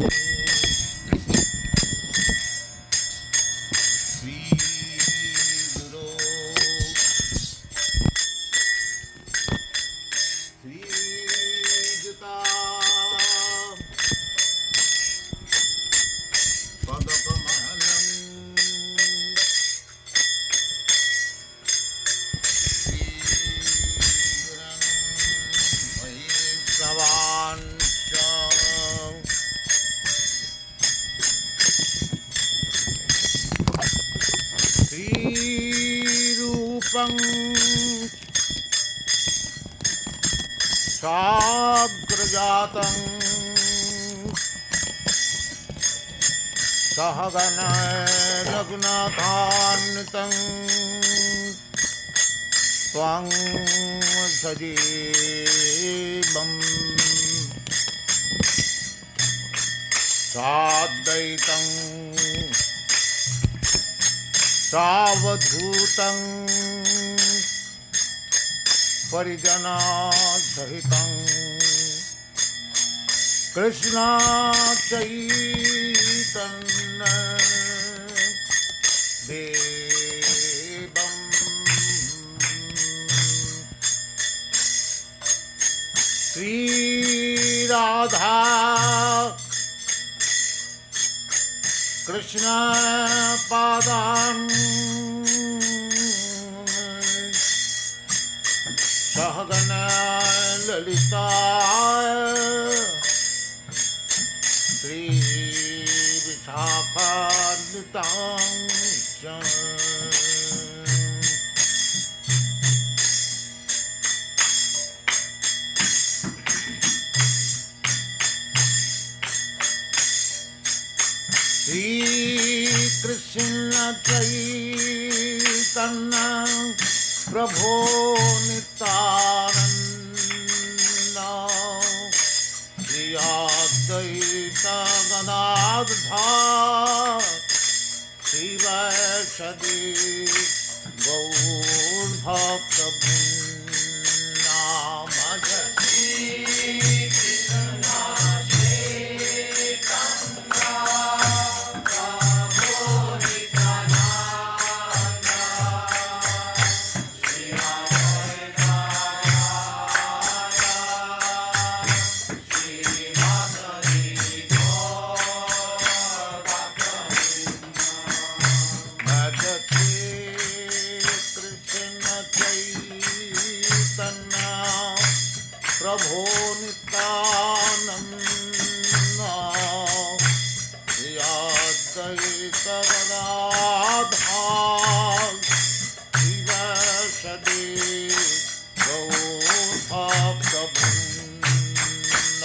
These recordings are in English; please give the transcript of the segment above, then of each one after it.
साग्रजातं सहगण रघुनाथान्वितं त्वं सजीवं साद्वैतं सावधूतं परिजना सहितं कृष्ण चैतन्य देवं श्री राधा कृष्ण पादान् सहगण ललिता श्री विशाखान्वितां च श्री कृष्ण चैतन्य प्रभो नित्यानंद श्री अद्वैत गदाधर श्रीवासदि गौर भक्तवृंद भज प्रभो नित्यानंद श्री अद्वैत गदाधर श्रीवासदि गौर भक्तवृंद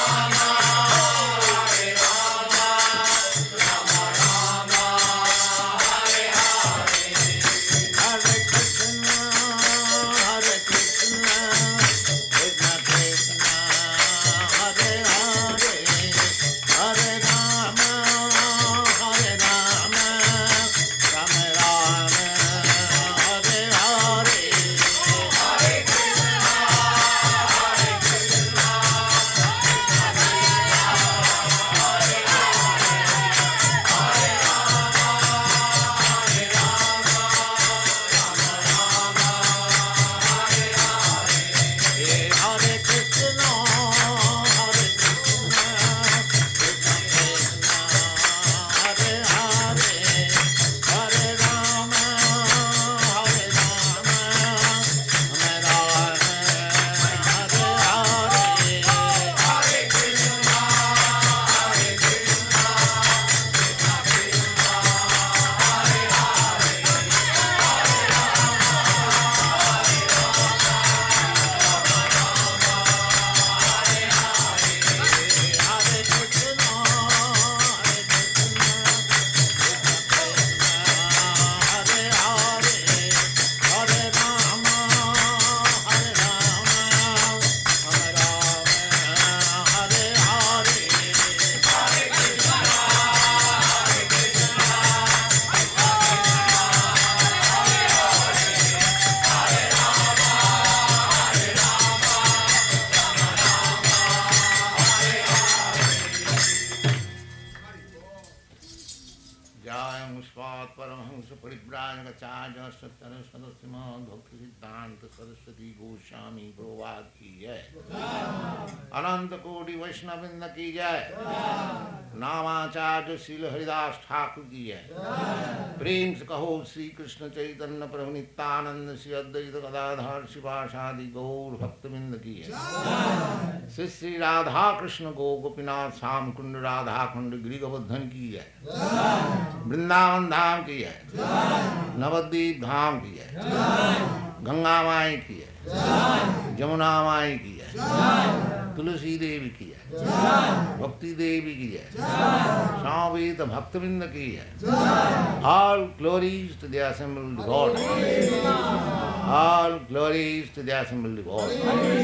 सरस्वती गोस्वामी प्रभुपाद की जय। अनंत कोटि वैष्णववृंद की जय। नामाचार्य श्रील हरिदास ठाकुर की जय। प्रेम से कहो श्री कृष्ण चैतन्य प्रभु नित्यानंद श्री अद्वैत गदाधर शिवासादि गौर भक्तवृंद की जय। श्री श्री राधा कृष्ण गो गोपीनाथ श्याम कुंड राधा कुंड गिरि गोवर्धन की जय। वृंदावन धाम की जय। नवद्वीप धाम की जय। गंगा माई की है, जमुना माई की है, तुलसी देवी की है, भक्ति देवी की है, सावेत भक्तवृंद की है। All glories to the assembled God. All glories to the assembled God.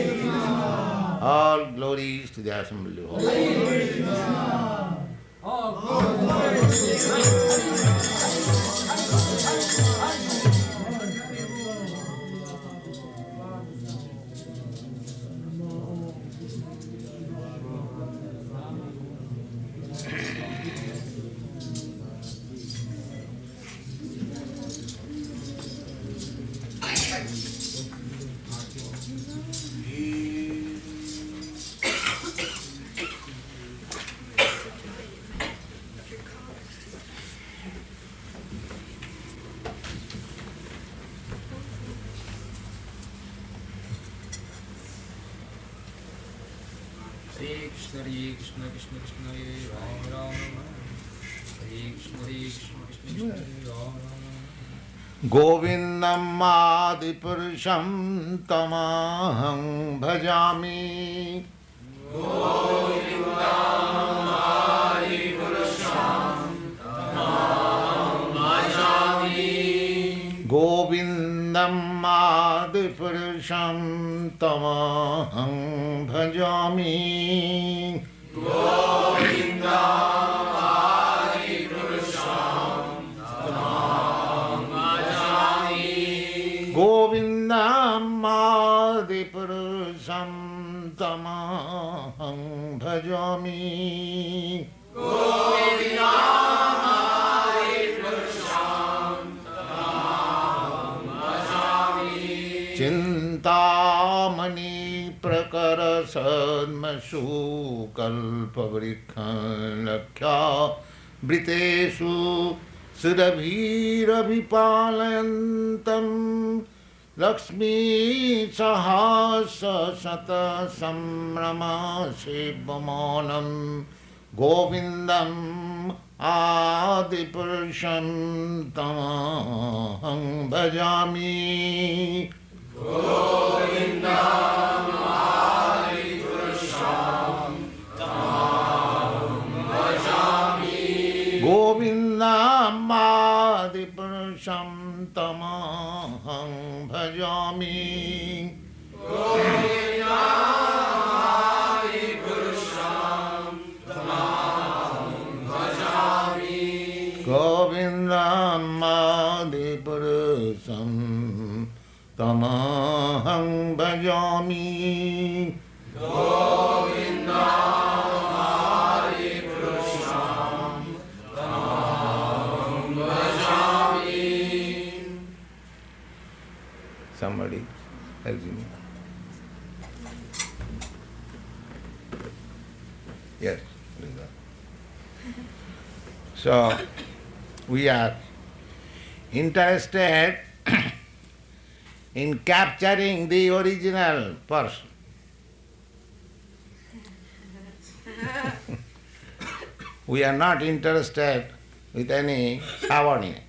All glories to the assembled God. Hare Krishna Krishna Krishna Hare Rama Hare Krishna Krishna Krishna Hare Rama Govindam Adipurusham Tamaham Bhajami. Govindam Adipurusham Tamaham Bhajami. Govindam Adipurusham Tamaham Bhajami. Govindam Govindam Adipurusham Tamaham Bhajami. Govindam Adipurusham Tamaham Bhajami. Chintamani prakara sadmasu kalpavrikhan lakya britesu Surabhirabhipalayantam Lakshmi Sahasa Sata Samrama Shivamanam Govindam Adipurusham Tamaham Bhajami. Govindam Adipurusham Purusham Tamaham Bhajami. Govindam Adi Purusham Tamaham Bhajami. Somebody help me. Yes. So, we are interested in capturing the original person. We are not interested with any subordinate.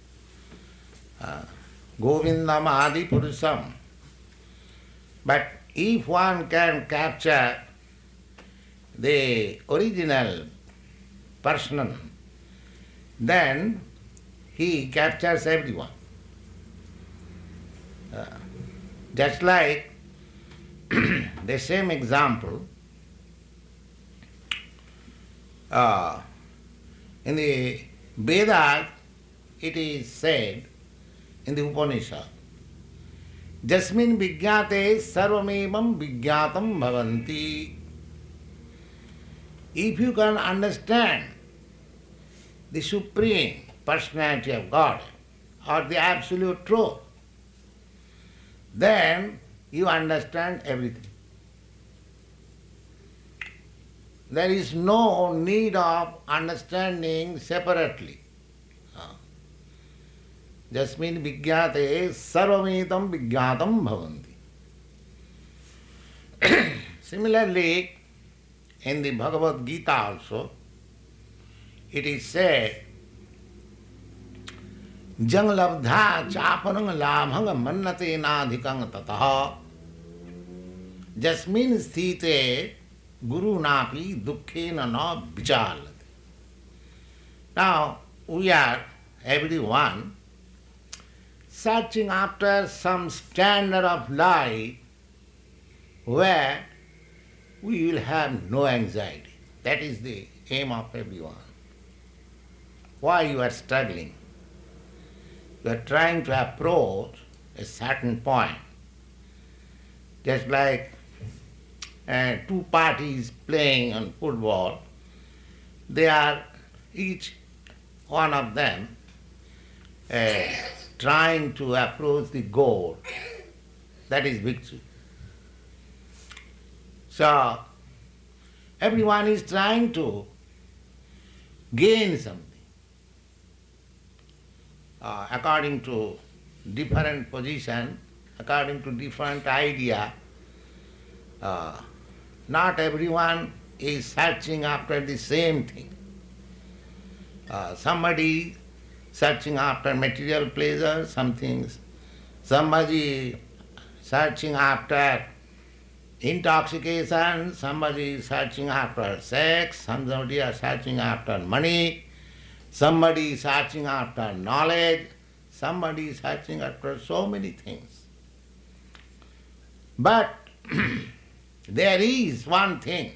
Govindam Adi Purusham. But if one can capture the original person, then he captures everyone. Just like the same example, in the Vedas it is said, in the Upanishad, Jasmin Vijñate Sarvamevam Vijñatam Bhavanti. If you can understand the Supreme Personality of God or the Absolute Truth, then you understand everything. There is no need of understanding separately. Jasmin Vijñate Sarvametam Vijñatam Bhavanti. Similarly, in the Bhagavad Gita also, it is said, Jang labdha chapanang labhang mannate nadhikang tataha Jasmin sthite guru napi dukkhena na vichalati. Now, we are, everyone, searching after some standard of life where we will have no anxiety. That is the aim of everyone. Why you are struggling? You are trying to approach a certain point. Just like two parties playing on football, they are each one of them trying to approach the goal. That is victory. So, everyone is trying to gain something according to different position, according to different idea. Not everyone is searching after the same thing. Somebody searching after material pleasure, somebody searching after intoxication, somebody is searching after sex, somebody is searching after money, somebody is searching after knowledge, somebody is searching after so many things. But there is one thing.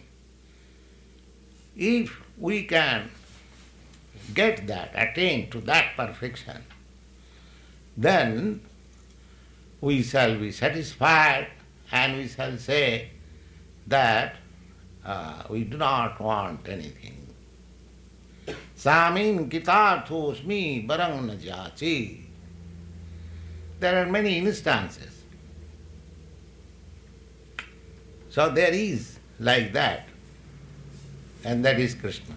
If we can get that, attain to that perfection, then we shall be satisfied and we shall say that we do not want anything. Samin kitarthosmi barang na jachi. There are many instances. So there is like that, and that is Krishna.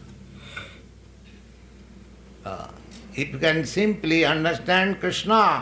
If you can simply understand Krishna,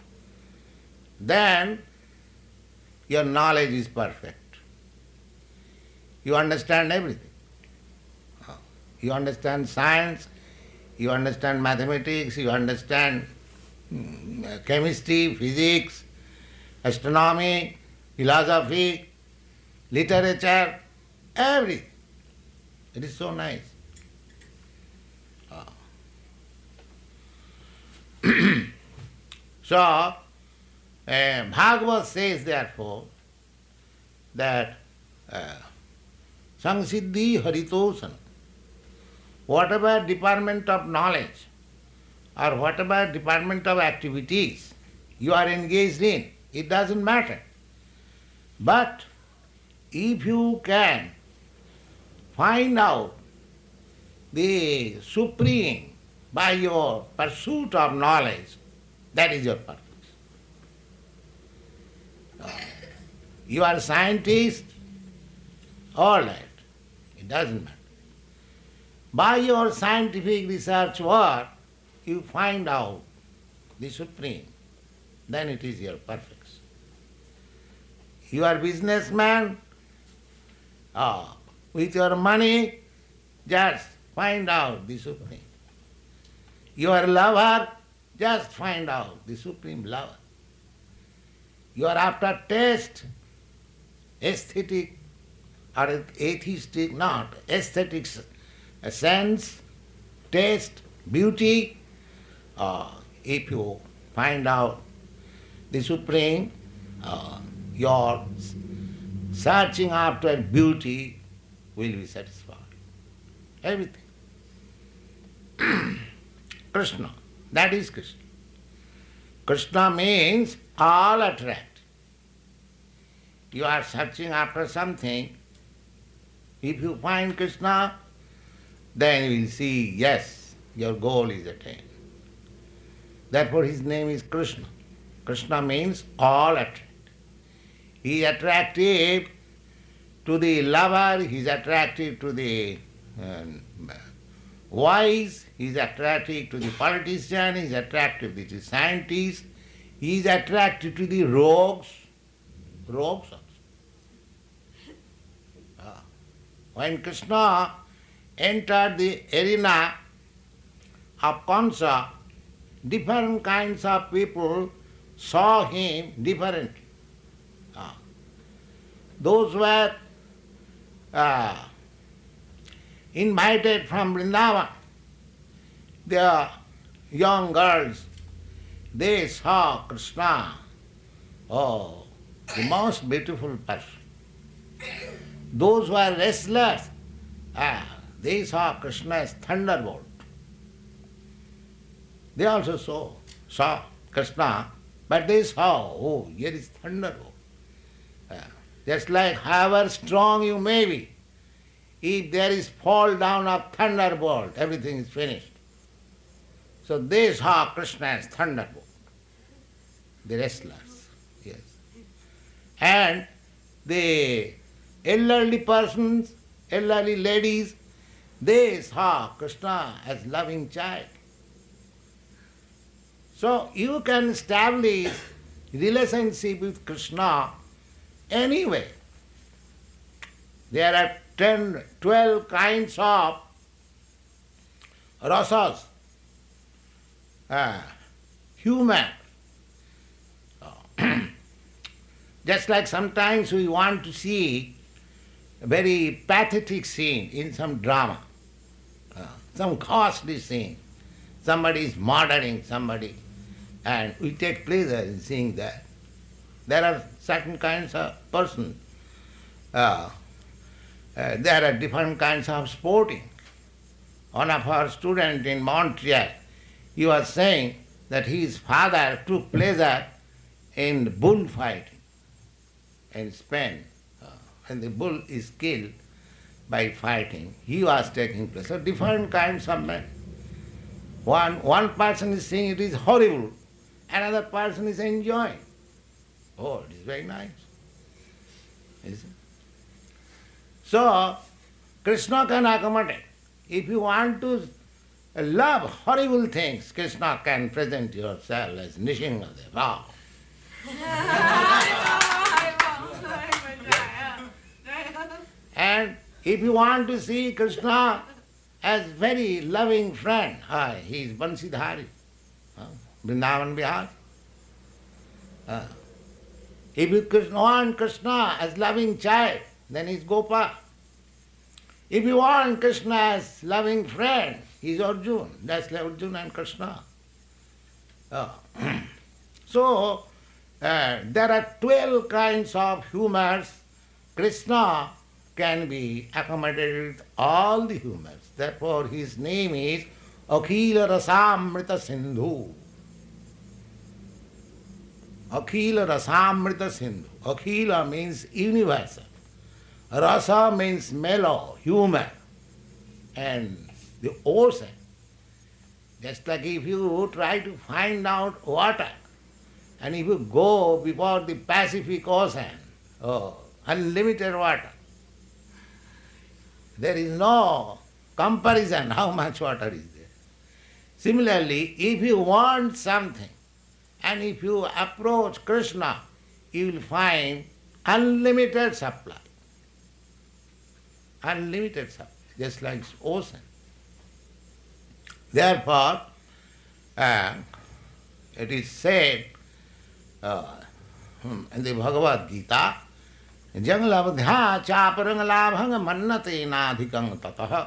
then your knowledge is perfect. You understand everything. You understand science, you understand mathematics, you understand chemistry, physics, astronomy, philosophy, literature, everything. It is so nice. So, Bhagavad says therefore that Samsiddhi Haritosana, whatever department of knowledge or whatever department of activities you are engaged in, it doesn't matter. But if you can find out the Supreme by your pursuit of knowledge, that is your purpose. You are a scientist, all right, it doesn't matter. By your scientific research work, you find out the Supreme, then it is your perfection. You are a businessman, with your money, just find out the Supreme. You are a lover, just find out the Supreme lover. You are after taste, aesthetic or atheistic, not aesthetics, sense, taste, beauty. If you find out the Supreme, your searching after beauty will be satisfied. Everything. Krishna, that is Krishna. Krishna means all attract. You are searching after something. If you find Krishna, then you will see, yes, your goal is attained. Therefore his name is Krishna. Krishna means all attract. He is attractive to the lover, he is attractive to the wise, he is attractive to the politician, he is attractive to the scientist, he is attractive to the rogues also. When Krishna entered the arena of Kansa, different kinds of people saw him differently. Those were invited from Vrindavan, the young girls, they saw Krishna, the most beautiful person. Those who are restless, they saw Krishna as thunderbolt. They also saw Krishna, but they saw, here is thunderbolt. Just like however strong you may be, if there is fall down of thunderbolt, everything is finished. So they saw Krishna as thunderbolt, the restless, yes. And the elderly persons, elderly ladies, they saw Krishna as loving child. So you can establish relationship with Krishna anyway. There are 10, 12 kinds of rasas, human. Just like sometimes we want to see a very pathetic scene in some drama, some costly scene. Somebody is murdering somebody, and we take pleasure in seeing that. There are certain kinds of persons. There are different kinds of sporting. One of our students in Montreal, he was saying that his father took pleasure in bullfighting in Spain. When the bull is killed by fighting, he was taking pleasure. Different kinds of men. One person is saying it is horrible, another person is enjoying. Oh, it is very nice. Is it? So, Krishna can accommodate. If you want to love horrible things, Krishna can present yourself as Nishingadeva. And if you want to see Krishna as very loving friend, he is Bansidhari, Vrindavan Bihar. If you want Krishna as loving child, then he is Gopal. If you want Krishna as loving friend, he is Arjuna. That's like Arjuna and Krishna. So, there are 12 kinds of humors. Krishna can be accommodated with all the humors. Therefore, his name is Akhila Rasamrita Sindhu. Akhila Rasamrita Sindhu. Akhila means universal. Rasa means mellow, humor. And the ocean. Just like if you try to find out water, and if you go before the Pacific Ocean, unlimited water, there is no comparison how much water is there. Similarly, if you want something, and if you approach Krishna, you will find unlimited supply. Unlimited supply, just like ocean. Therefore, it is said in the Bhagavad Gita, Jangalabdhya chaparangalabhanga mannate nadhikang tataha.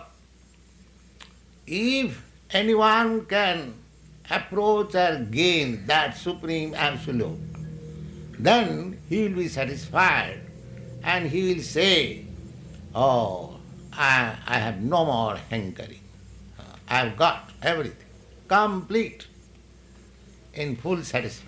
If anyone can approach or gain that supreme absolute, then he will be satisfied and he will say, oh, I have no more hankering. I have got everything, complete, in full satisfaction.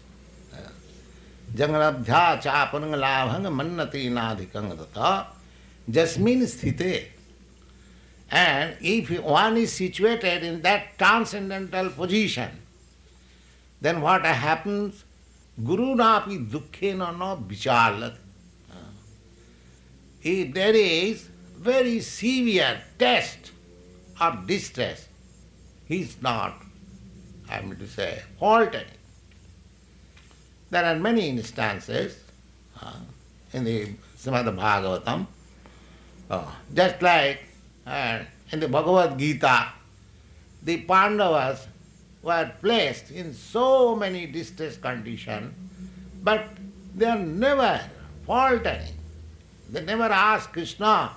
Jangalabdhya chapangalabhanga mannati nadhikang tata jasmin sthite. And if one is situated in that transcendental position, then what happens? Guru napi dukkhena na vichalati. If there is very severe test of distress, he is not, I mean to say, faltering. There are many instances in the Srimad Bhagavatam, just like in the Bhagavad Gita, the Pandavas were placed in so many distress conditions, but they are never faltering. They never ask Krishna,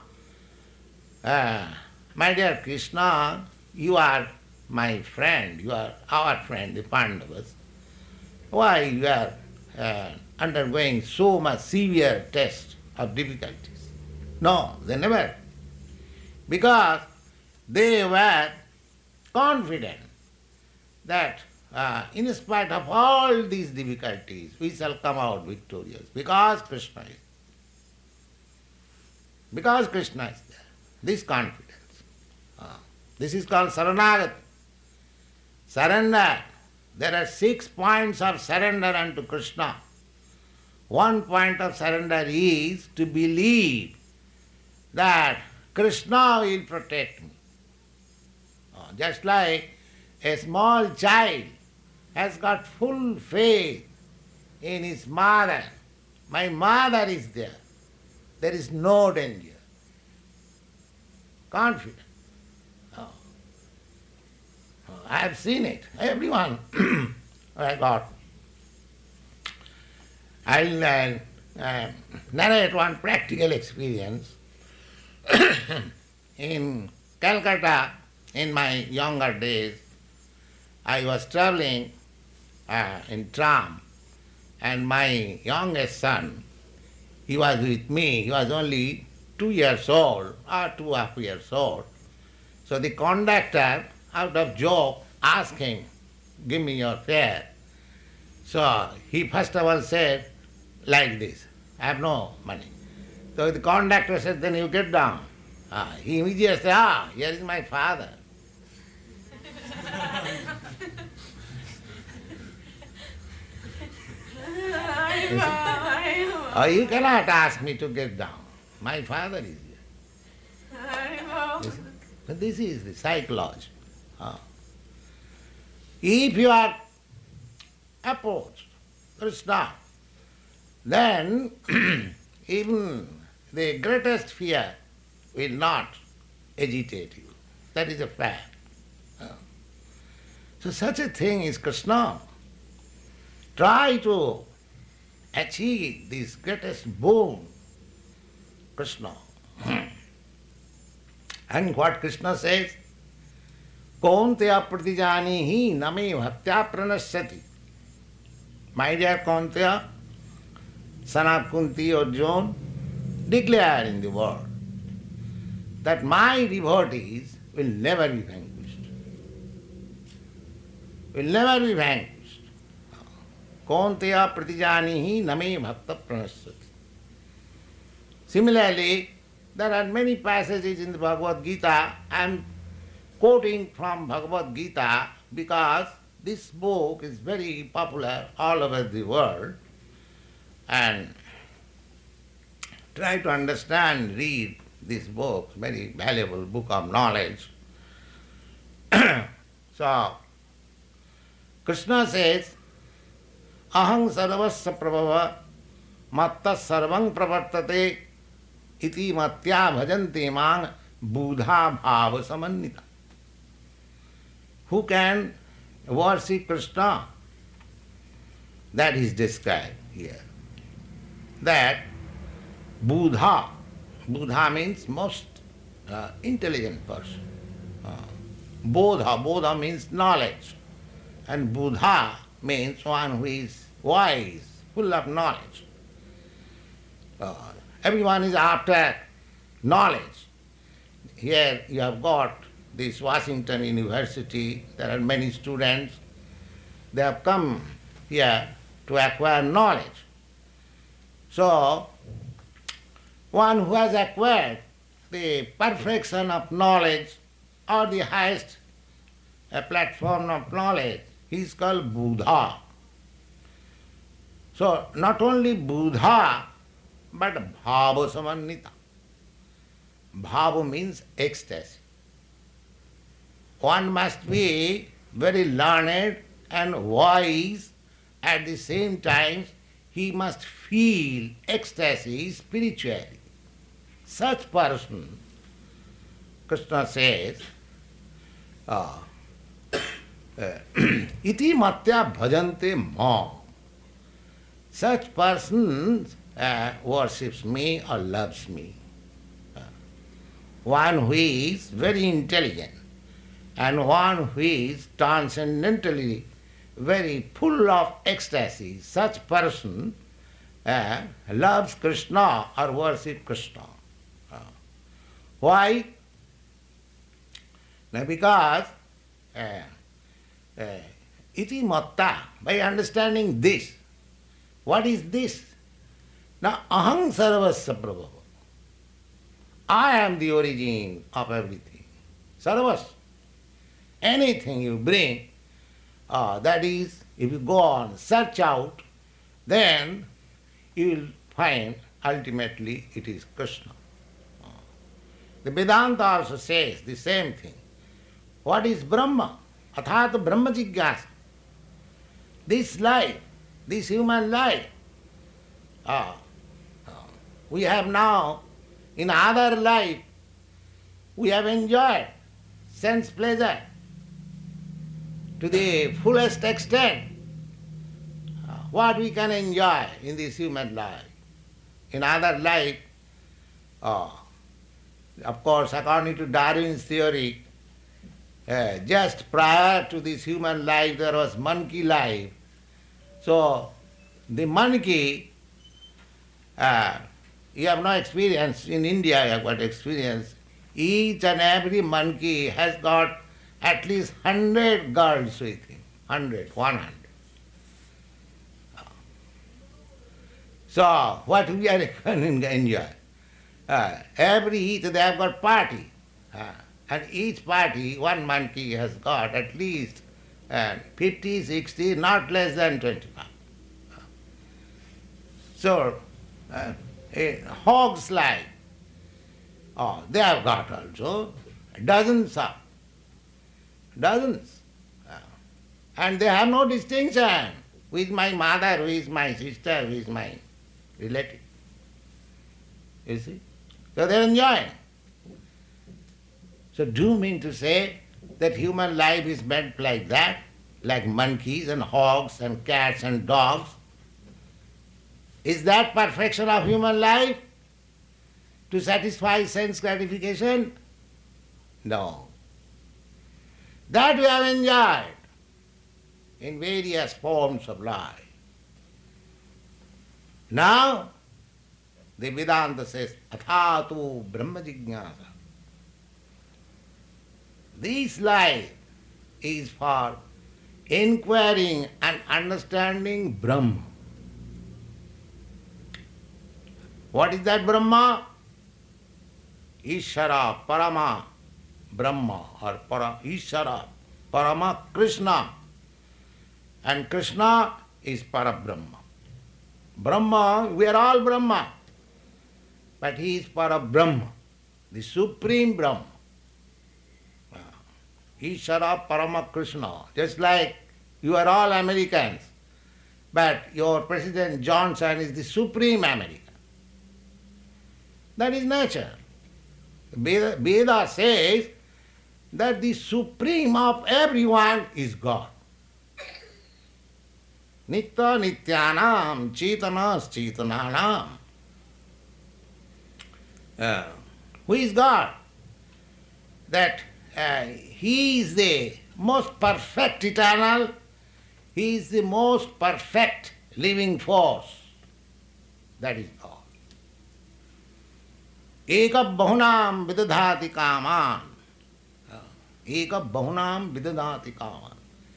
my dear Krishna, you are my friend, you are our friend, the Pandavas. Why you are undergoing so much severe test of difficulties? No, they never. Because they were confident that in spite of all these difficulties, we shall come out victorious because Krishna is. Because Krishna is there. This confidence. This is called Saranagati. Surrender. There are 6 points of surrender unto Krishna. One point of surrender is to believe that Krishna will protect me. Just like a small child has got full faith in his mother. My mother is there. There is no danger. Confident. I have seen it. Everyone I got. I'll narrate one practical experience. In Calcutta, in my younger days, I was traveling in tram, and my youngest son, he was with me. He was only 2 years old, or 2.5 years old. So the conductor, out of joke, asked him, give me your fare. So he first of all said, like this, I have no money. So the conductor said, then you get down. He immediately said, here is my father. You cannot ask me to get down. My father is here. But this is the psychology. If you are approached, Krishna, then even the greatest fear will not agitate you. That is a fact. So such a thing is Krishna. Try to achieve this greatest boon, Krishna. And what Krishna says, Kaunteya pratijanihi name bhaktya pranasyati. My dear Kaunteya, son of Kunti Arjuna, declare in the world that my devotees will never be vanquished. Will never be vanquished. Kaunteya pratijanihi name bhakta pranasati. Similarly, there are many passages in the Bhagavad Gita. I am quoting from Bhagavad Gita because this book is very popular all over the world, and try to understand, read this book, very valuable book of knowledge. So, Krishna says, Aham sarvasya prabhava matta sarvang pravartate iti matya bhajante mang buddha bhava samannita. Who can worship Krishna? That is described here. That Buddha means most intelligent person. Bodha means knowledge. And Buddha means one who is wise, full of knowledge. Everyone is after knowledge. Here you have got this Washington University, there are many students. They have come here to acquire knowledge. So, one who has acquired the perfection of knowledge or the highest platform of knowledge, he is called Buddha. So, not only Buddha, but Bhava Samannita. Bhava means ecstasy. One must be very learned and wise. At the same time, he must feel ecstasy spiritually. Such person, Krishna says, iti matya bhajante ma. Such person worships me or loves me. One who is very intelligent and one who is transcendentally very full of ecstasy, such person loves Krishna or worships Krishna. Why? Now because iti matta, by understanding this, what is this? Now aham sarvasya prabhava. I am the origin of everything. Sarvas. Anything you bring, that is, if you go on, search out, then you will find ultimately it is Krishna. The Vedanta also says the same thing. What is Brahma? Athata Brahma Jigyasa. This life, this human life, we have now, in other life, we have enjoyed sense pleasure to the fullest extent. What we can enjoy in this human life. In other life, of course, according to Darwin's theory, just prior to this human life there was monkey life. So, the monkey, you have no experience. In India you have got experience. Each and every monkey has got at least 100 girls with him. 100. So, what we are going to enjoy? Every each they have got party. And each party, one monkey has got at least 50, 60, not less than 25. So, hogs like, they have got also dozens. And they have no distinction. Who is my mother, who is my sister, who is my relative. You see? So they are enjoying. So do you mean to say that human life is meant like that? Like monkeys and hogs and cats and dogs? Is that perfection of human life? To satisfy sense gratification? No. That we have enjoyed in various forms of life. Now, the Vedanta says, Athatu Brahma Jignasa. This life is for inquiring and understanding Brahma. What is that Brahma? Ishara, Parama, Brahma, or Ishara, Parama, Krishna. And Krishna is Parabrahma. Brahma, we are all Brahma. But he is Parabrahma, the Supreme Brahma. Ishara, Parama, Krishna. Just like you are all Americans, but your President Johnson is the Supreme American. That is nature. Veda says that the supreme of everyone is God. Nitya nityanam, chetanas chetananam. Who is God? That He is the most perfect eternal, He is the most perfect living force. That is God. Eka bahunam vidadhati kaman. Eka bahunam vidadhati kaman.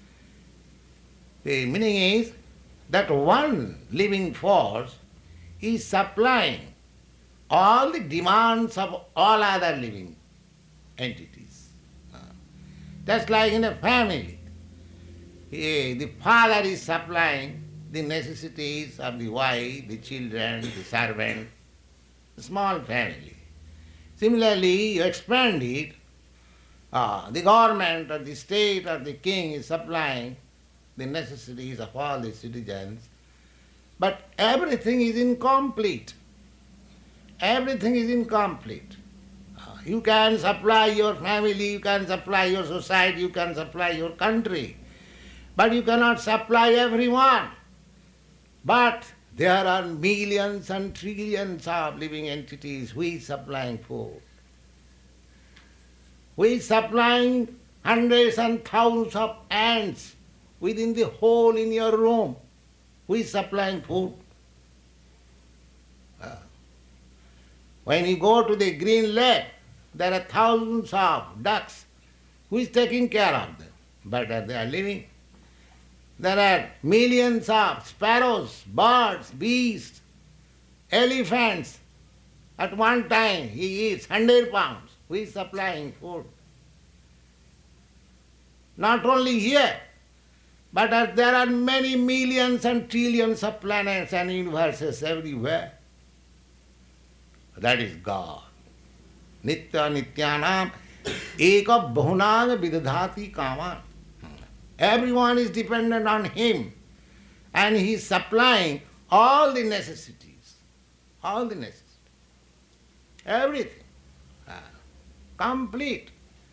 The meaning is that one living force is supplying all the demands of all other living entities. Just like in a family, the father is supplying the necessities of the wife, the children, the servant, a small family. Similarly, you expand it, the government or the state or the king is supplying the necessities of all the citizens, but everything is incomplete. Everything is incomplete. You can supply your family, you can supply your society, you can supply your country, but you cannot supply everyone. But there are millions and trillions of living entities. Who is supplying food? Who is supplying hundreds and thousands of ants within the hole in your room? Who is supplying food? When you go to the Green Lake, there are thousands of ducks. Who is taking care of them? But they are living. There are millions of sparrows, birds, beasts, elephants. At one time he eats 100 pounds. Who is supplying food? Not only here, but there are many millions and trillions of planets and universes everywhere. That is God. Nitya nityanam eka bahunang vidadhati kaman. Everyone is dependent on Him and He is supplying all the necessities. All the necessities. Everything. Complete.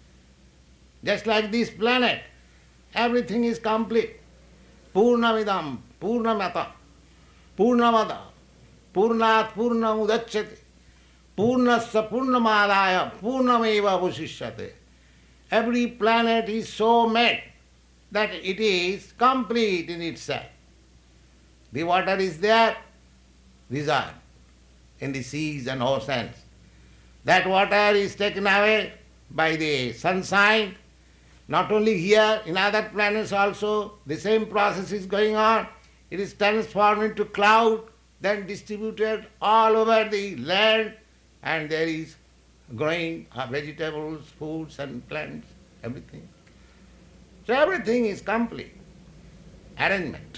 Just like this planet, everything is complete. Purnamidam, Purnamata, Purnamada, Purnat Purnamudachyate, Purnasya Purnamadaya, Purnameva Vasishyate. Every planet is so made that it is complete in itself. The water is there, reserved in the seas and oceans. That water is taken away by the sunshine. Not only here, in other planets also, the same process is going on. It is transformed into cloud, then distributed all over the land, and there is growing vegetables, foods and plants, everything. So everything is complete. Arrangement.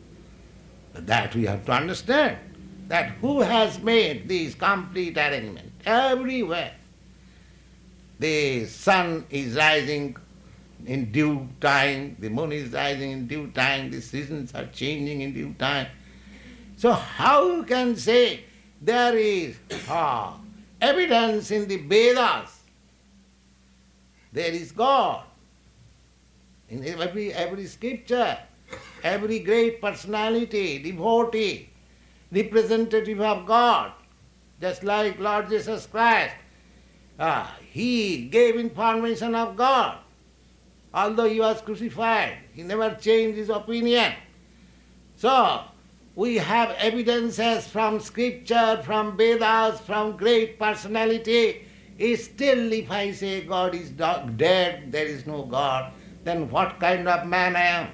That we have to understand. That who has made this complete arrangement? Everywhere. The sun is rising in due time, the moon is rising in due time, the seasons are changing in due time. So how you can say there is evidence in the Vedas? There is God. In every scripture, every great personality, devotee, representative of God, just like Lord Jesus Christ, He gave information of God. Although He was crucified, He never changed His opinion. So, we have evidences from scripture, from Vedas, from great personality. Still, if I say God is dead, there is no God, then what kind of man I am?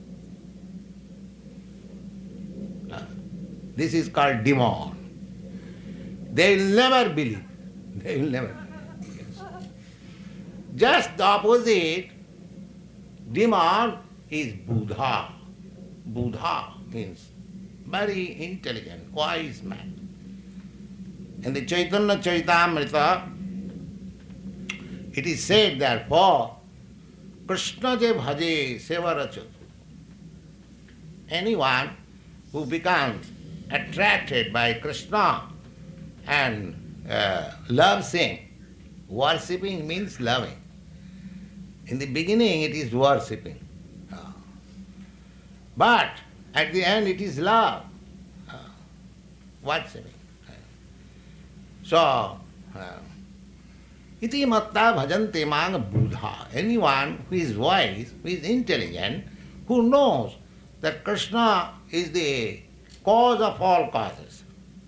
This is called demon. They will never believe. They will never believe. Yes. Just the opposite, demon is Buddha. Buddha means very intelligent, wise man. In the Chaitanya Charitamrita, it is said therefore, Krishna je bhaje sevarachatu. Anyone who becomes attracted by Krishna and loves him, worshipping means loving. In the beginning it is worshipping. But at the end it is love. Worshipping. So, iti matta bhajante mang buddha. Anyone who is wise, who is intelligent, who knows that Krishna is the cause of all causes.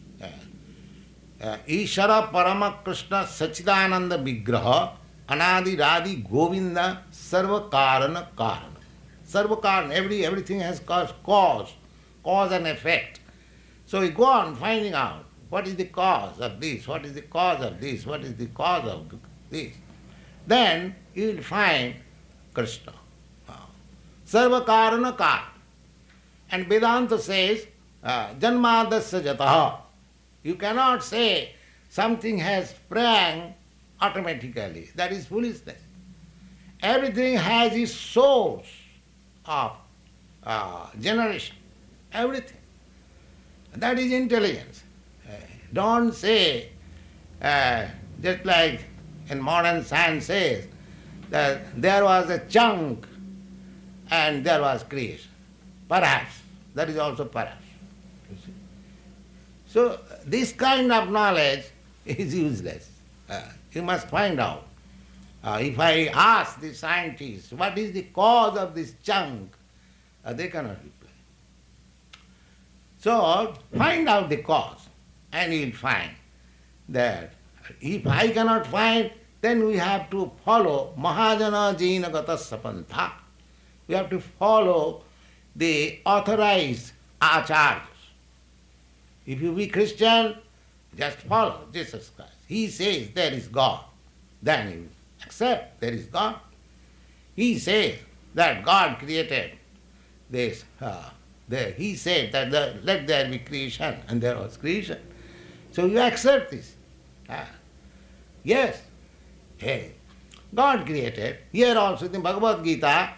Ishara Parama Krishna Sachidananda Vigraha Anadi Radi Govinda Sarva Karana Karana. Sarva Karana, everything has cause and effect. So we go on finding out what is the cause of this, what is the cause of this, what is the cause of this. Then you will find Krishna. Sarva Karana Karana. And Vedanta says, Janmadasya Jataha. You cannot say something has sprang automatically. That is foolishness. Everything has its source of generation. Everything. That is intelligence. Don't say, just like in modern science says, that there was a chunk and there was creation. Perhaps. That is also perhaps. You see? So this kind of knowledge is useless. You must find out. If I ask the scientists what is the cause of this chunk, they cannot reply. So find out the cause and you will find that if I cannot find, then we have to follow Mahajana Jina Gata Sapantha. We have to follow the authorized acharyas. If you be Christian, just follow Jesus Christ. He says there is God. Then you accept there is God. He says that God created this. He said that let there be creation, and there was creation. So you accept this. Yes. Hey, God created. Here also in Bhagavad Gita,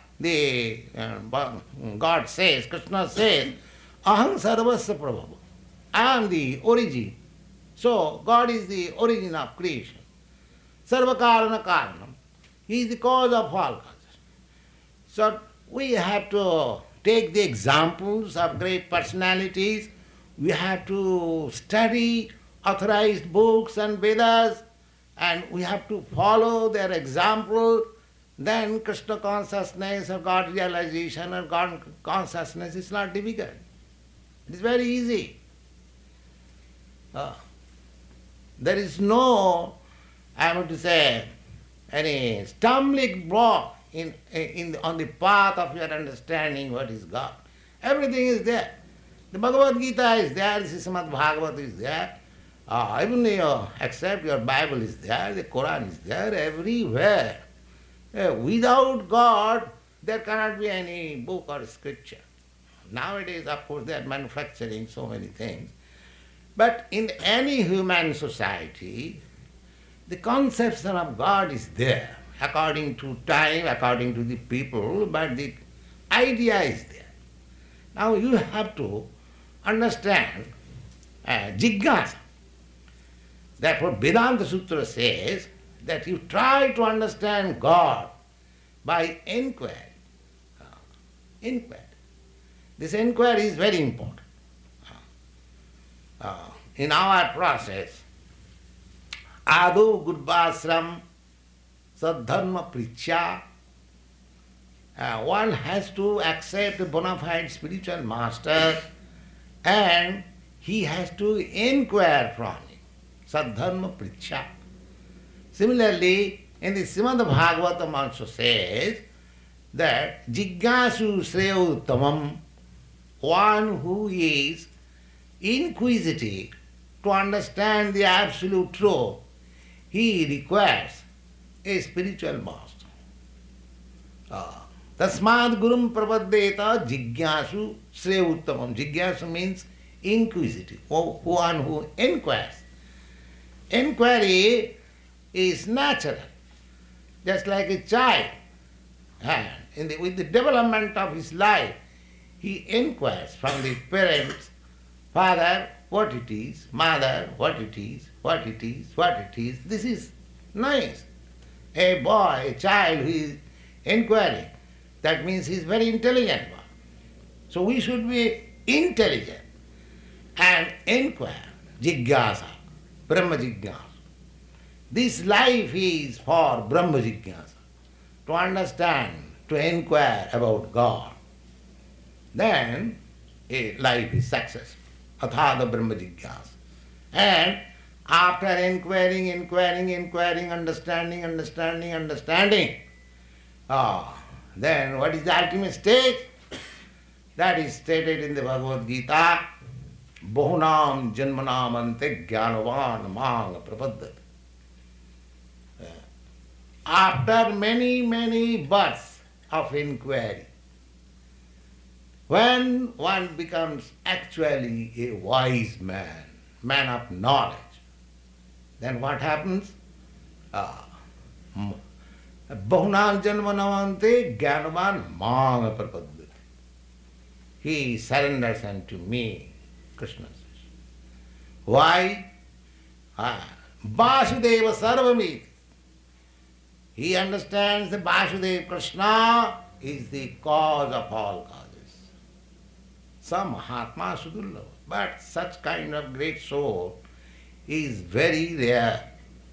God says, Krishna says, Aham sarvasya prabhava. I am the origin. So God is the origin of creation. Sarva karana karanam. He is the cause of all causes. So we have to take the examples of great personalities. We have to study authorized books and Vedas, and we have to follow their example. Then Krishna consciousness or God realization or God consciousness is not difficult. It is very easy. There is no, I want to say, any stumbling block on the path of your understanding what is God. Everything is there. The Bhagavad Gita is there, the Srimad Bhagavad is there. Even you accept your Bible is there, the Quran is there, everywhere. Without God, there cannot be any book or scripture. Nowadays, of course, they are manufacturing so many things. But in any human society, the conception of God is there, according to time, according to the people, but the idea is there. Now you have to understand jignasa. Therefore, Vedanta Sutra says that you try to understand God by inquiry. Inquiry. This inquiry is very important. In our process, Adu Gurvasram Sadharma Prichya, one has to accept a bona fide spiritual master and he has to inquire from him. Sadharma pricha. Similarly, in the Srimad Bhagavatam also says that jigyasu sreya uttamam, one who is inquisitive to understand the absolute truth, he requires a spiritual master. Tasmad gurum prapaddeta jigyasu sreya uttamam. Jigyasu means inquisitive, one who inquires. Inquiry is natural, just like a child. And with the development of his life, he inquires from the parents, father, what it is, mother, what it is, what it is, what it is. This is nice. A boy, a child who is inquiring, that means he is very intelligent one. So we should be intelligent and inquire, jigyasa, Brahma jigyasa. This life is for Brahma jigyasa, to understand, to inquire about God. Then a life is successful. Athada Brahma jigyasa. And after inquiring, understanding, then what is the ultimate stage? That is stated in the Bhagavad Gita. Bahunam janmanam ante jnanavan mang prapaddati. After many births of inquiry, when one becomes actually a wise man, man of knowledge, then what happens? Bahunam janmanamante jnanavan mang prapaddati. He surrenders unto me, Krishna says. Why? Vasudeva sarvamiti. He understands that Vasudeva Krishna is the cause of all causes. Some Mahatma Sudurlabha, but such kind of great soul is very rare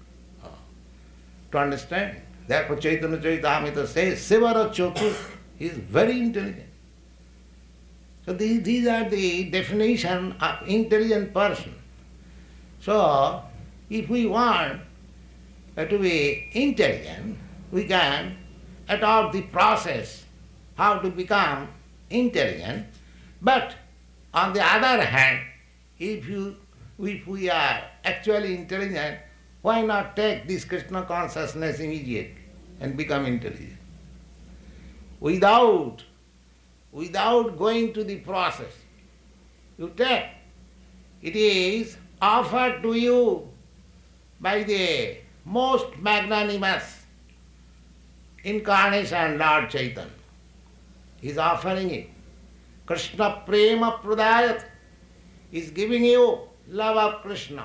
to understand. Therefore Chaitanya Charitamrita says, Sivara Chotu is very intelligent. So these are the definition of intelligent person. So if we want to be intelligent, we can adopt the process how to become intelligent. But on the other hand, if we are actually intelligent, why not take this Krishna consciousness immediately and become intelligent? Without going to the process, you take. It is offered to you by the most magnanimous incarnation, Lord Chaitanya. He is offering it. Krishna prema pradayat is giving you love of Krishna.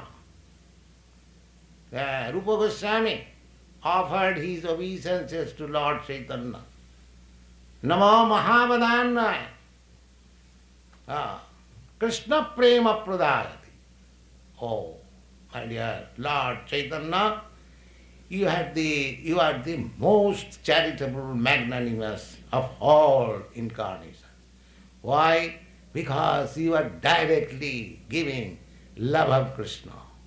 Rupa Goswami offered his obeisances to Lord Chaitanya. Namo Mahavadannaya. Krishna prema pradayati. Oh, my dear Lord Chaitanya, you are the most charitable, magnanimous of all incarnations. Why? Because you are directly giving love of Krishna.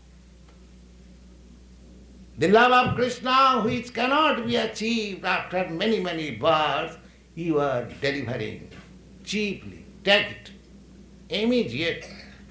The love of Krishna which cannot be achieved after many births, you are delivering cheaply. Take it immediately.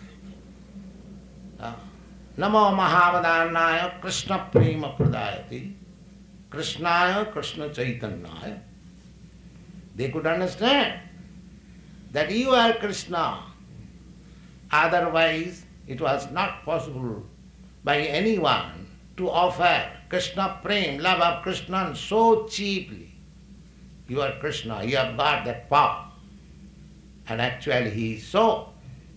Namo Mahavadannaya Krishna prema pradayati Krishnaya Krishna Chaitanyaya. They could understand that you are Krishna. Otherwise, it was not possible by anyone to offer Krishna prem, love of Krishna so cheaply. You are Krishna, you have got that power. And actually he is so.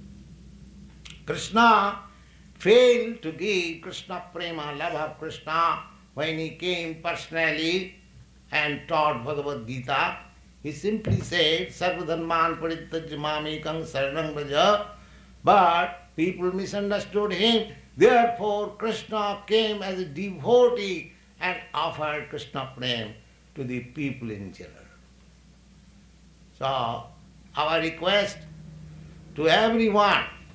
Krishna failed to give Krishna prema, love of Krishna, when he came personally and taught Bhagavad Gita. He simply said, Sarvadharman parittajya mamekam saranam vraja. But people misunderstood him. Therefore Krishna came as a devotee and offered Krishna prema to the people in general. So our request to everyone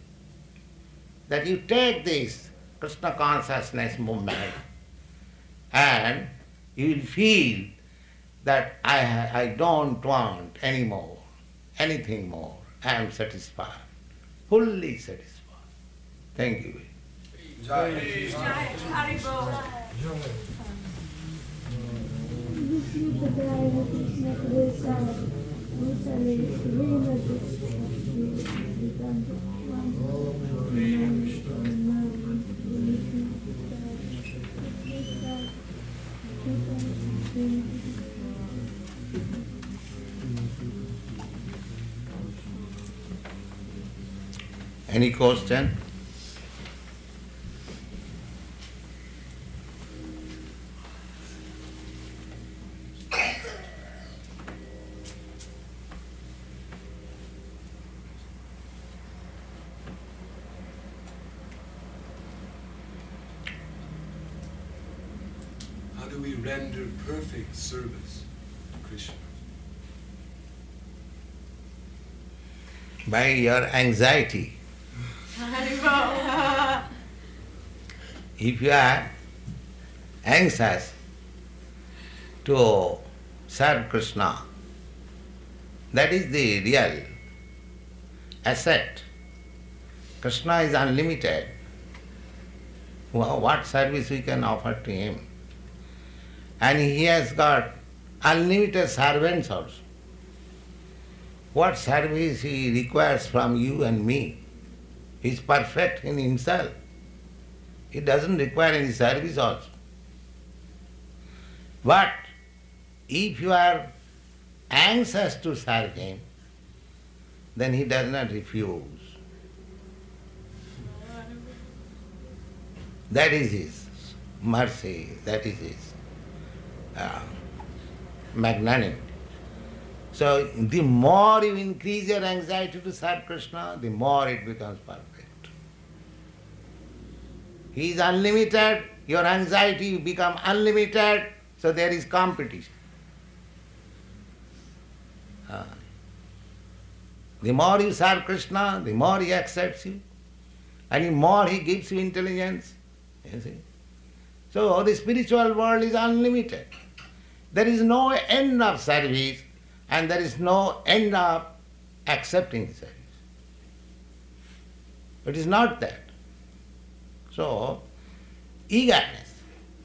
that you take this Krishna consciousness movement and you will feel that I don't want any more, anything more. I am satisfied, fully satisfied. Thank you. Any question? How do we render perfect service to Krishna? By your anxiety. If you are anxious to serve Krishna, that is the real asset. Krishna is unlimited. What service we can offer to him? And he has got unlimited servants also. What service he requires from you and me? He is perfect in himself. He doesn't require any service also. But if you are anxious to serve him, then he does not refuse. That is his mercy, that is his magnanimity. So the more you increase your anxiety to serve Krishna, the more it becomes perfect. He is unlimited, your anxiety become unlimited, so there is competition. The more you serve Krishna, the more he accepts you, and the more he gives you intelligence. You see? So the spiritual world is unlimited. There is no end of service, and there is no end of accepting the service. It is not that. So, eagerness.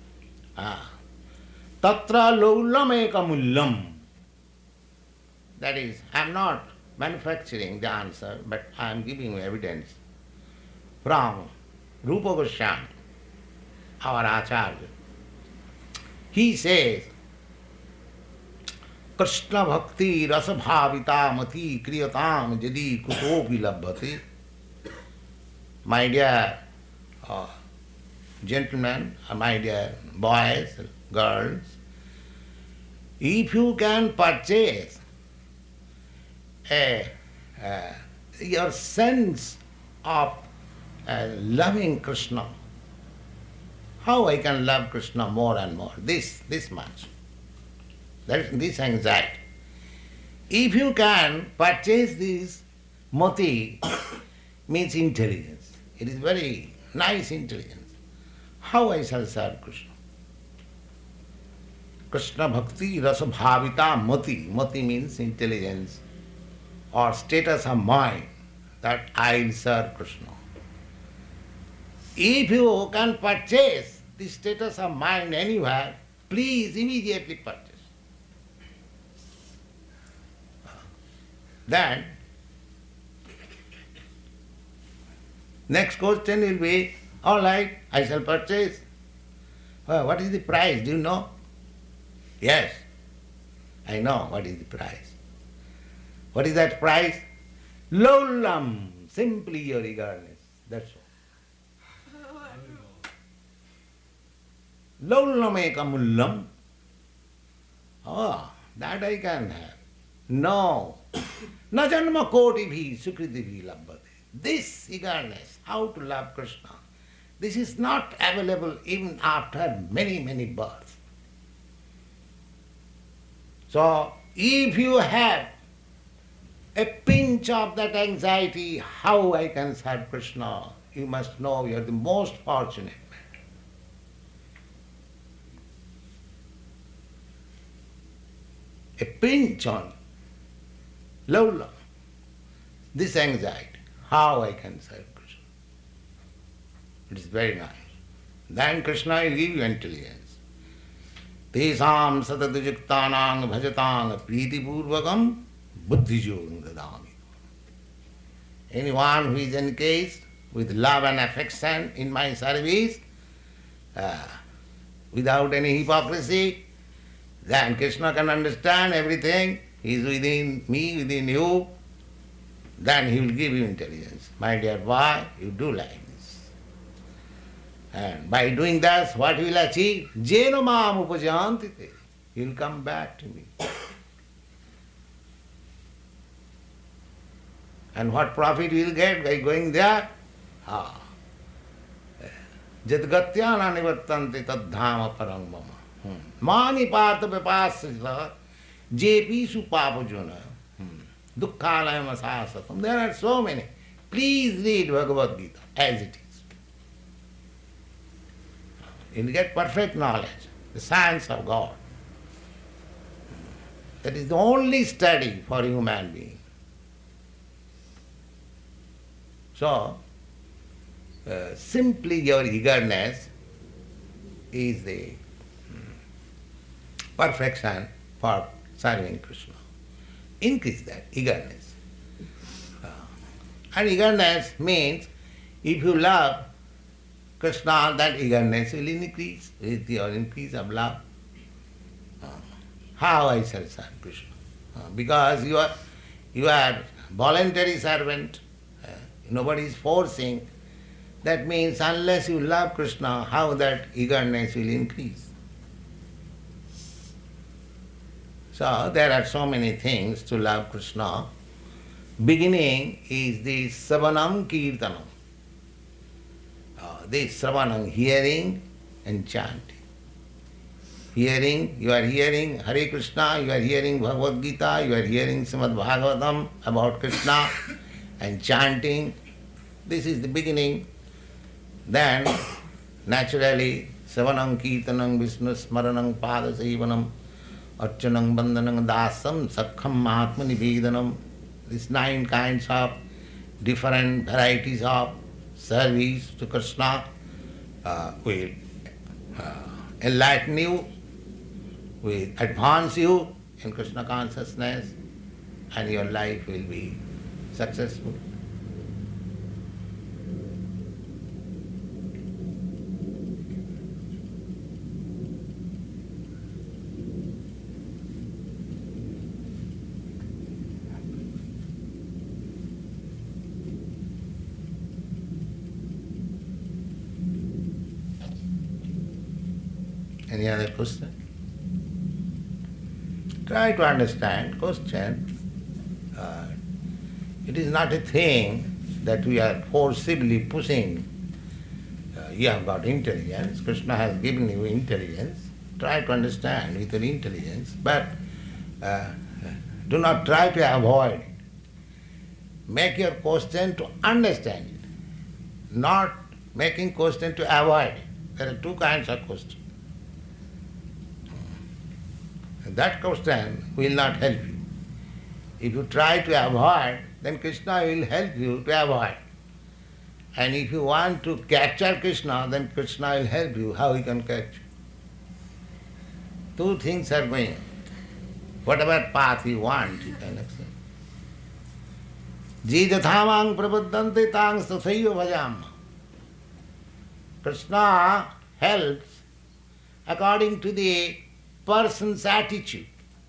Tatra laulam ekamullam. That is, I am not manufacturing the answer, but I am giving you evidence from Rupa Goswami, our Acharya. He says, Krishna bhakti rasa bhavita mati kriyatam jadi kutopi labhati. My dear gentlemen, my dear boys, girls, if you can purchase your sense of loving Krishna, how I can love Krishna more and more, this much. This anxiety. If you can purchase this mati, means intelligence. It is very nice intelligence. How I shall serve Krishna? Krishna bhakti rasa bhavita mati. Mati means intelligence or status of mind that I will serve Krishna. If you can purchase this status of mind anywhere, please immediately purchase. Then, next question will be, all right, I shall purchase. What is the price? Do you know? Yes, I know what is the price. What is that price? Laulam, simply your eagerness. That's all. Laulam ekamullam. That I can have. No. Na janma koti bhi sukriti bhi labhate. This eagerness, how to love Krishna, this is not available even after many, many births. So, if you have a pinch of that anxiety, how I can serve Krishna, you must know you are the most fortunate man. A pinch on Lola, this anxiety, how I can serve Krishna. It is very nice. Then Krishna will give you intelligence. Tesam satadujuktanang bhajatanang priti purvakam buddhijogam dadami. Anyone who is engaged with love and affection in my service, without any hypocrisy, then Krishna can understand everything. He is within me, within you. Then he will give you intelligence. My dear boy, you do like this. And by doing that, what he will achieve? Jena mam upajanti te. He will come back to me. And what profit he will get by going there? Jadgatyana nivartanti tadhama parang mama. Mani partha vipasya jepisu papajuna. Dukkhalayam asasatam. There are so many. Please read Bhagavad Gita as it is. You will get perfect knowledge, the science of God. That is the only study for human being. So, simply your eagerness is the perfection for serving Krishna. Increase that eagerness. And eagerness means if you love Krishna, that eagerness will increase with your increase of love. How I shall serve Krishna? Because you are voluntary servant. Nobody is forcing. That means unless you love Krishna, how that eagerness will increase? So there are so many things to love Krishna. Beginning is the Savanam Kirtanam. This Savanam, hearing and chanting. Hearing, you are hearing Hare Krishna, you are hearing Bhagavad Gita, you are hearing Srimad Bhagavatam about Krishna, and chanting. This is the beginning. Then, naturally, Savanam Kirtanam Vishnu Smaranam Pada Sevanam Archanam Bandhanam Dasam Sakham Mahatma Nivedanam. These 9 kinds of different varieties of service to Krishna will enlighten you, will advance you in Krishna consciousness, and your life will be successful. Any other question? Try to understand. Question. It is not a thing that we are forcibly pushing. You have got intelligence. Krishna has given you intelligence. Try to understand with your intelligence, but do not try to avoid it. Make your question to understand it, not making question to avoid it. There are 2 kinds of questions. That question will not help you. If you try to avoid, then Krishna will help you to avoid. And if you want to capture Krishna, then Krishna will help you how he can catch you. 2 things are going on. Whatever path you want, you can accept. Ji jathamang prapaddante tang sathaiva bhajam. Krishna helps according to the person's attitude.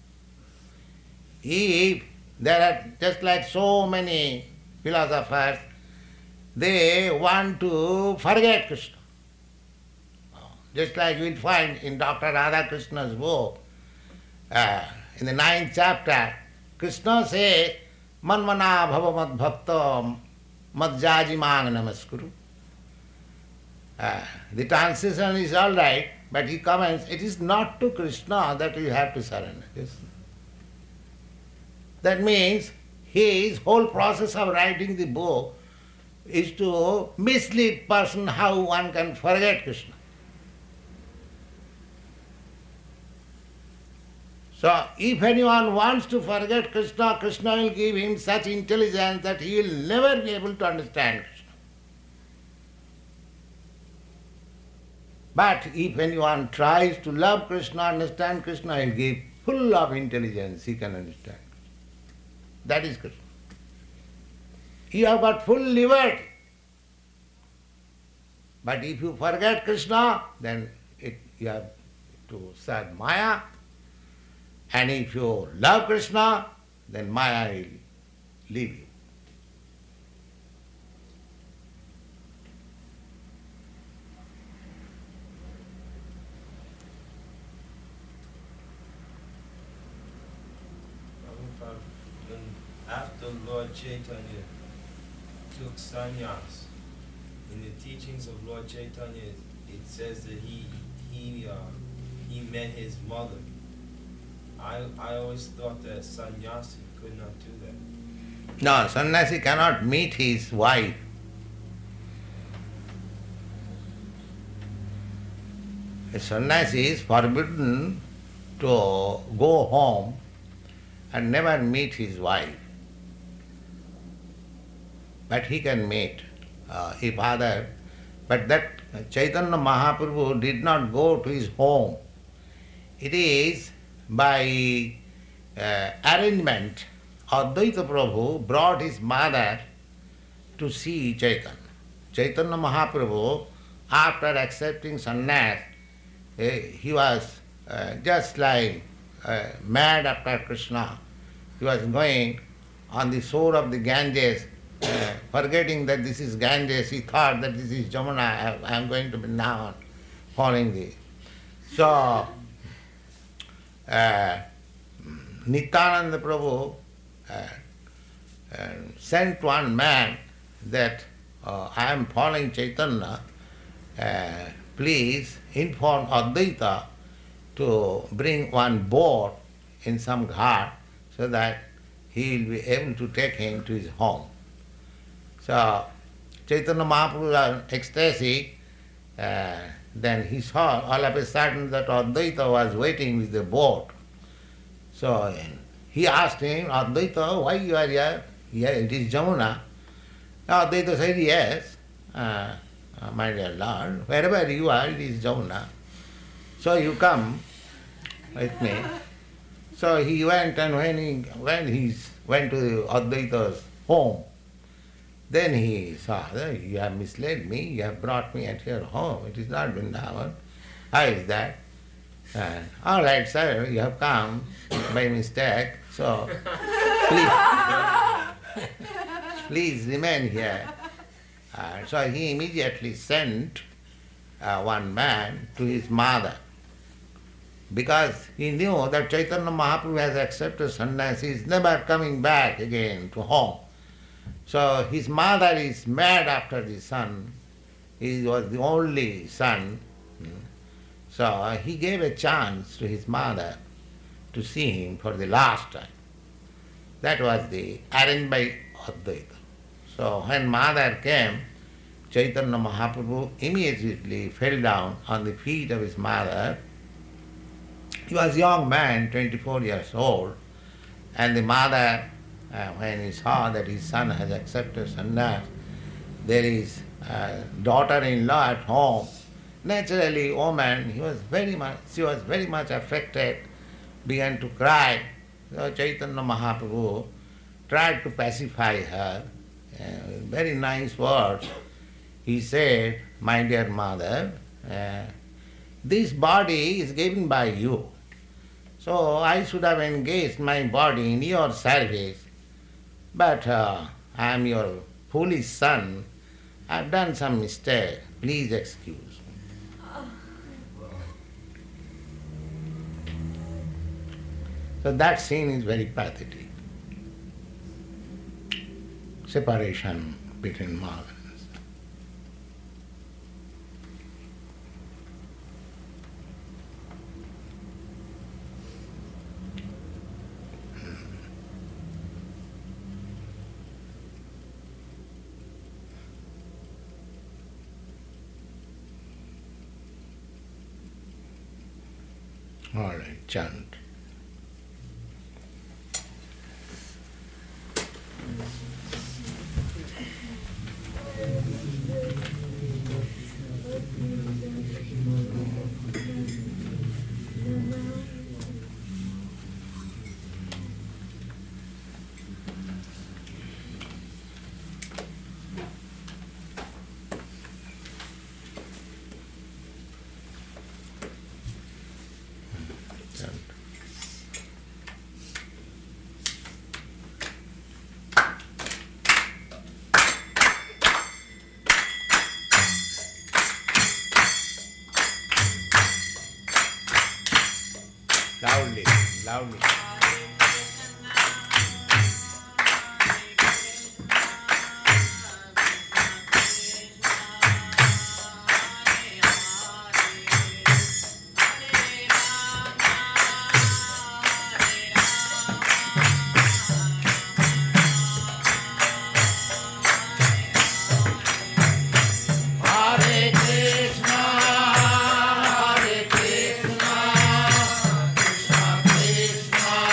If there are just like so many philosophers, they want to forget Krishna. Just like we'll find in Dr. Radhakrishna's book, in the 9th chapter, Krishna says, Manmana bhava mad bhakta madjajimang namaskuru. The translation is all right, but he comments, it is not to Krishna that you have to surrender. Yes? That means his whole process of writing the book is to mislead person how one can forget Krishna. So, if anyone wants to forget Krishna, Krishna will give him such intelligence that he will never be able to understand Krishna. But if anyone tries to love Krishna, understand Krishna, he will give full of intelligence, he can understand. That is Krishna. You have got full liberty. But if you forget Krishna, then you have to serve Maya. And if you love Krishna, then Maya will leave you. After Lord Chaitanya took sannyas, in the teachings of Lord Chaitanya, it says that he met his mother. I always thought that sannyasi could not do that. No, sannyasi cannot meet his wife. A sannyasi is forbidden to go home and never meet his wife. But he can meet if other. But that Chaitanya Mahaprabhu did not go to his home. It is by arrangement, Advaita Prabhu brought his mother to see Chaitanya. Chaitanya Mahaprabhu, after accepting sannyas, he was just like mad after Krishna. He was going on the shore of the Ganges, forgetting that this is Ganges. He thought that this is Jamuna, I am going to be now following this. So, Nityananda Prabhu sent one man that I am following Chaitanya, please inform Advaita to bring one boat in some ghat so that he will be able to take him to his home. So Chaitanya Mahaprabhu was ecstatic. Then he saw all of a sudden that Advaita was waiting with the boat. So he asked him, Advaita, why you are here? Yeah, it is Jamuna. Advaita said, yes, my dear Lord, wherever you are, it is Jamuna. So you come with me. So he went, and when he went to Advaita's home, then he saw that you have misled me, you have brought me at your home, it is not Vrindavan. How is that? All right, sir, you have come by mistake, so please remain here. So he immediately sent one man to his mother, because he knew that Chaitanya Mahaprabhu has accepted sannyas, he is never coming back again to home. So his mother is mad after the son. He was the only son. So he gave a chance to his mother to see him for the last time. That was the arranged by Advaita. So when mother came, Chaitanya Mahaprabhu immediately fell down on the feet of his mother. He was a young man, 24 years old, and the mother, when he saw that his son has accepted sannyas, there is a daughter-in-law at home. Naturally, woman, she was very much affected, began to cry. So Chaitanya Mahaprabhu tried to pacify her. Very nice words. He said, my dear mother, this body is given by you. So I should have engaged my body in your service. But I am your foolish son. I have done some mistake. Please excuse me. So that scene is very pathetic. Separation between mother and son. All right, chant. Loudly, loudly. Hare Krishna, Hare Krishna, Krishna Krishna,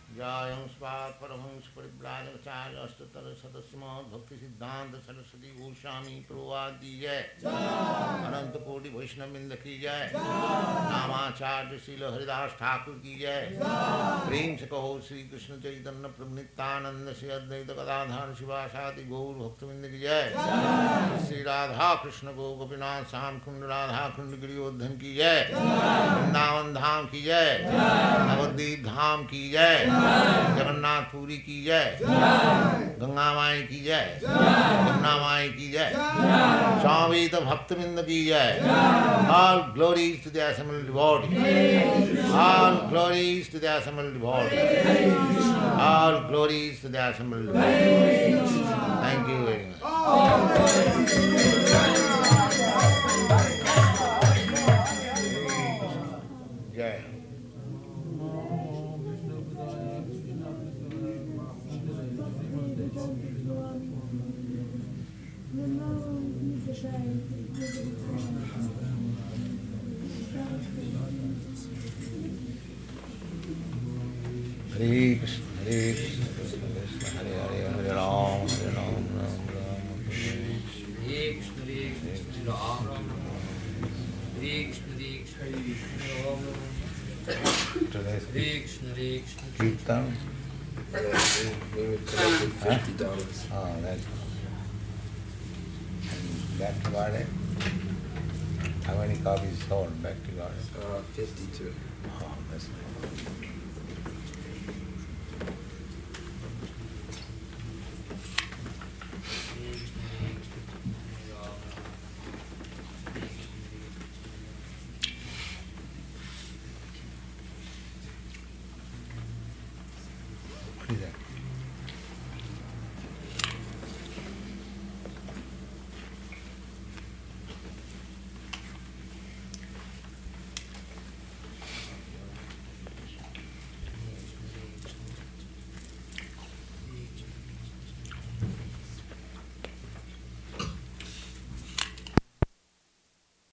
Jayam Svat Paramhans Paribrajacharya Astatar Sadasima Bhakti Siddhanta Saraswati Goswami Prabhupada ki jai. Ananta Koti Vaishnavrinda ki jai. Namacharya Srila Haridas Thakur ki jai. Prem se kaho Sri Krishna Chaitanya Prabhu Nityananda Sri Advaita Gadadhar Shivasati Gaur Bhaktivinoda ki jai. Sri Radha Krishna Go Gopinath Sam Kund Radha Kund Giryodhan ki jai. Vrindavan Dham ki jai. Navadvip Dham ki jai. Jagannath Puri की जय, गंगा माई की जय, यमुना माई की जय, स्वामी भक्तवृंद की जय. All glories to the assembled devotees. All glories to the assembled devotees. All glories to the assembled devotees. Thank you very much. Jai. Hare Krishna, Hare Krishna, Krishna Krishna, Hare Hare, Hare Ram, Hare Ram, Ram Ram, Hare Krishna, Hare Krishna, Ram Ram, Hare Krishna, Hare Krishna, Ram Ram, Hare Krishna, Hare Krishna. Kirtan? We would collect $50. Oh, that's good. And Back to Garden? How many copies sold Back to Garden? 52. Oh, that's nice. What is that?